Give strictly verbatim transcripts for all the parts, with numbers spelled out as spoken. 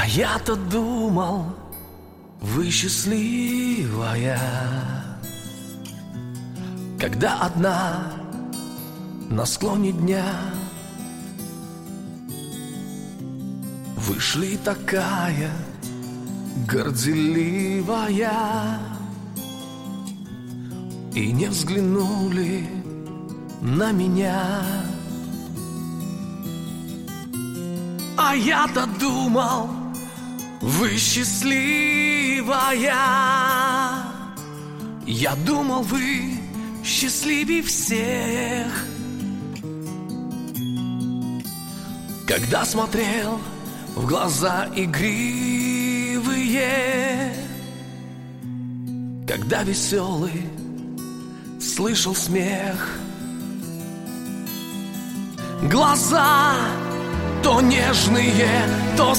я-то думал, вы счастливая, когда одна на склоне дня вышли такая горделивая и не взглянули на меня. А я-то думал, вы счастливая, я думал, вы счастливее всех. Когда смотрел в глаза игривые, когда веселый слышал смех, глаза то нежные, то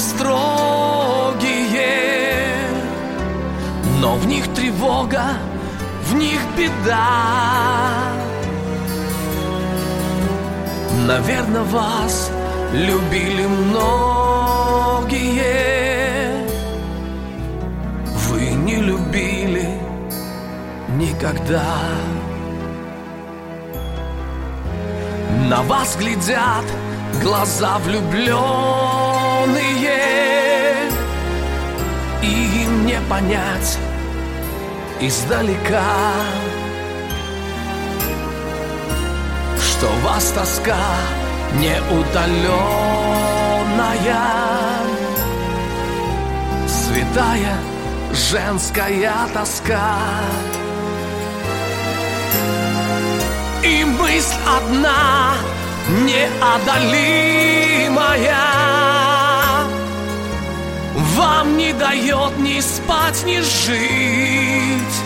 строгие, но в них тревога, в них беда. Наверно, вас любили многие, вы не любили никогда. На вас глядят глаза влюбленные, и им не понять издалека, что у вас тоска неутоленная, святая женская тоска. И мысль одна неодолимая вам не дает ни спать, ни жить,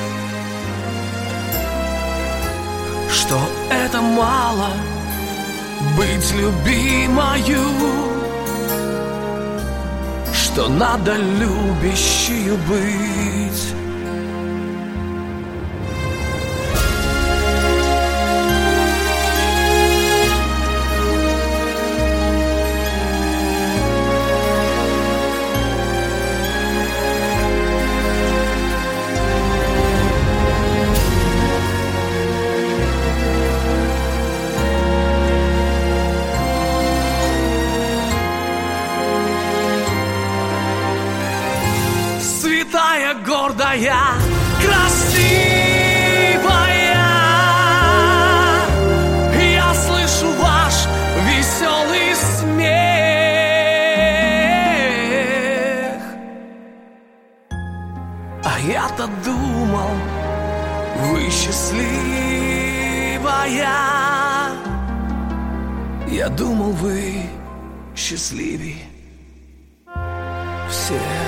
что это мало быть любимою, что надо любящую быть. Святая, гордая, красивая, я слышу ваш веселый смех. А я-то думал, вы счастливая, я думал, вы счастливее всех.